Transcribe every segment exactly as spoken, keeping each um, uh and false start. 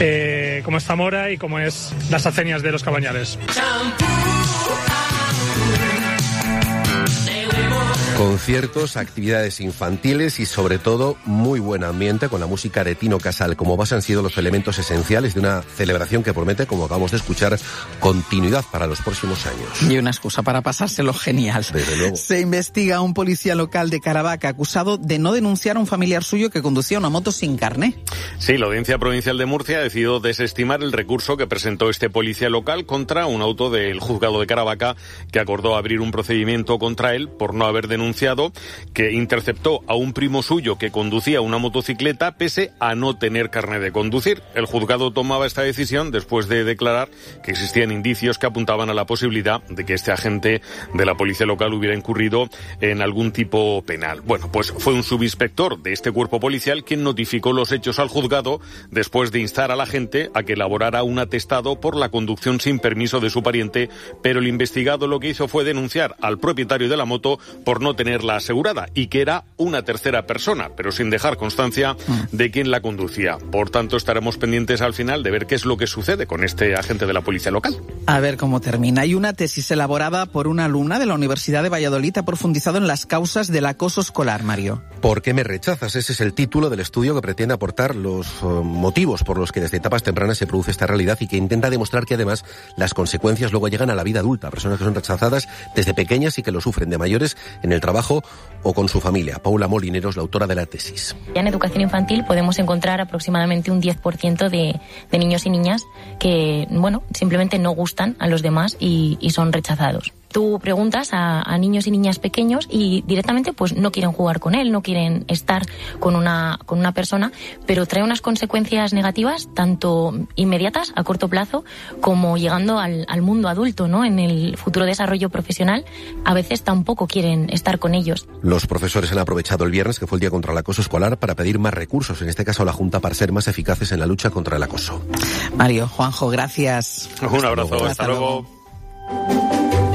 eh, como es Zamora y como es las Aceñas de los Cabañales. Conciertos, actividades infantiles y sobre todo muy buen ambiente con la música de Tino Casal. Como base han sido los elementos esenciales de una celebración que promete, como acabamos de escuchar, continuidad para los próximos años. Y una excusa para pasárselo genial. Desde luego. Se investiga a un policía local de Caravaca acusado de no denunciar a un familiar suyo que conducía una moto sin carné. Sí, la Audiencia Provincial de Murcia ha decidido desestimar el recurso que presentó este policía local contra un auto del juzgado de Caravaca que acordó abrir un procedimiento contra él por no haber denunciado que interceptó a un primo suyo que conducía una motocicleta pese a no tener carnet de conducir. El juzgado tomaba esta decisión después de declarar que existían indicios que apuntaban a la posibilidad de que este agente de la policía local hubiera incurrido en algún tipo penal. Bueno, pues fue un subinspector de este cuerpo policial quien notificó los hechos al juzgado después de instar a la agente a que elaborara un atestado por la conducción sin permiso de su pariente, pero el investigado lo que hizo fue denunciar al propietario de la moto por no tenerla asegurada y que era una tercera persona, pero sin dejar constancia de quién la conducía. Por tanto, estaremos pendientes al final de ver qué es lo que sucede con este agente de la policía local. A ver cómo termina. Hay una tesis elaborada por una alumna de la Universidad de Valladolid ha profundizado en las causas del acoso escolar, Mario. ¿Por qué me rechazas? Ese es el título del estudio que pretende aportar los uh, motivos por los que desde etapas tempranas se produce esta realidad y que intenta demostrar que además las consecuencias luego llegan a la vida adulta. Personas que son rechazadas desde pequeñas y que lo sufren de mayores en el trabajo o con su familia. Paula Molineros, la autora de la tesis. Ya en educación infantil podemos encontrar aproximadamente un diez por ciento de, de niños y niñas que, bueno, simplemente no gustan a los demás y, y son rechazados. Tú preguntas a, a niños y niñas pequeños y directamente pues no quieren jugar con él, no quieren estar con una, con una persona, pero trae unas consecuencias negativas tanto inmediatas a corto plazo como llegando al, al mundo adulto, ¿no? En el futuro desarrollo profesional a veces tampoco quieren estar con ellos. Los profesores han aprovechado el viernes, que fue el día contra el acoso escolar, para pedir más recursos, en este caso a la Junta, para ser más eficaces en la lucha contra el acoso. Mario, Juanjo, gracias. Un abrazo, hasta, hasta luego. luego.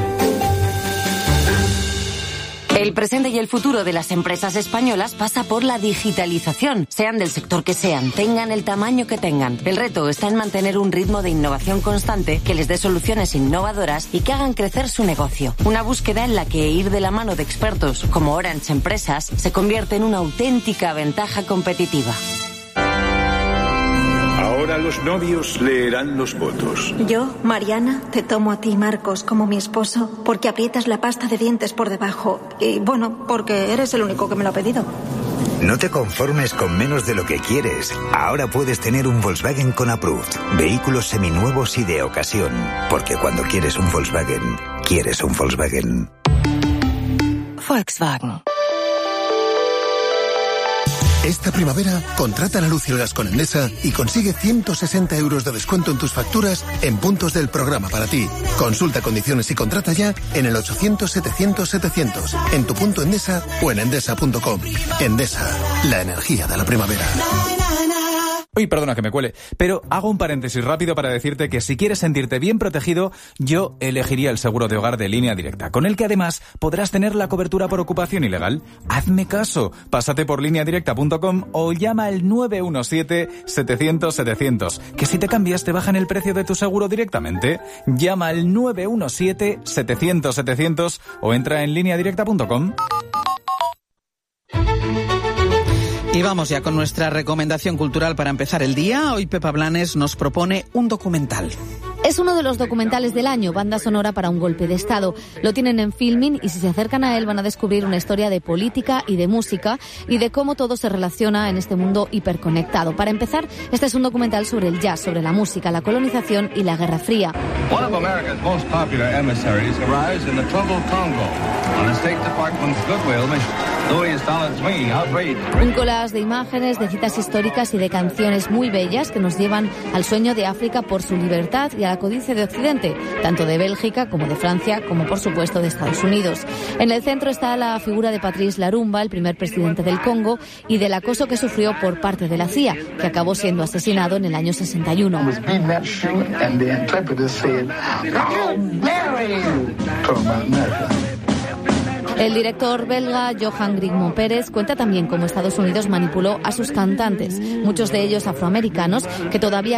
El presente y el futuro de las empresas españolas pasa por la digitalización, sean del sector que sean, tengan el tamaño que tengan. El reto está en mantener un ritmo de innovación constante que les dé soluciones innovadoras y que hagan crecer su negocio. Una búsqueda en la que ir de la mano de expertos como Orange Empresas se convierte en una auténtica ventaja competitiva. Ahora los novios leerán los votos. Yo, Mariana, te tomo a ti, Marcos, como mi esposo, porque aprietas la pasta de dientes por debajo. Y bueno, porque eres el único que me lo ha pedido. No te conformes con menos de lo que quieres. Ahora puedes tener un Volkswagen con Approved. Vehículos seminuevos y de ocasión. Porque cuando quieres un Volkswagen, quieres un Volkswagen. Volkswagen. Esta primavera, contrata la luz y el gas con Endesa y consigue ciento sesenta euros de descuento en tus facturas en puntos del programa para ti. Consulta condiciones y contrata ya en el ochocientos setecientos setecientos, en tu punto Endesa o en endesa punto com. Endesa, la energía de la primavera. Uy, perdona que me cuele, pero hago un paréntesis rápido para decirte que si quieres sentirte bien protegido, yo elegiría el seguro de hogar de Línea Directa, con el que además podrás tener la cobertura por ocupación ilegal. Hazme caso, pásate por línea directa punto com o llama al nueve uno siete, setecientos, setecientos, que si te cambias te bajan el precio de tu seguro directamente. Llama al nueve uno siete, setecientos, setecientos o entra en línea directa punto com. Y vamos ya con nuestra recomendación cultural para empezar el día. Hoy Pepa Blanes nos propone un documental. Es uno de los documentales del año, banda sonora para un golpe de Estado. Lo tienen en Filmin y si se acercan a él van a descubrir una historia de política y de música y de cómo todo se relaciona en este mundo hiperconectado. Para empezar, este es un documental sobre el jazz, sobre la música, la colonización y la Guerra Fría. One of America's most popular emissaries arrives in the troubled Congo on the State Department's Goodwill mission. Louis Valenzuela, outraged. Un collage de imágenes, de citas históricas y de canciones muy bellas que nos llevan al sueño de África por su libertad y a la codicia de Occidente, tanto de Bélgica como de Francia, como por supuesto de Estados Unidos. En el centro está la figura de Patrice Lumumba, el primer presidente del Congo, y del acoso que sufrió por parte de la C I A, que acabó siendo asesinado en el año sesenta y uno. El director belga Johan Grigmont Pérez cuenta también cómo Estados Unidos manipuló a sus cantantes, muchos de ellos afroamericanos, que todavía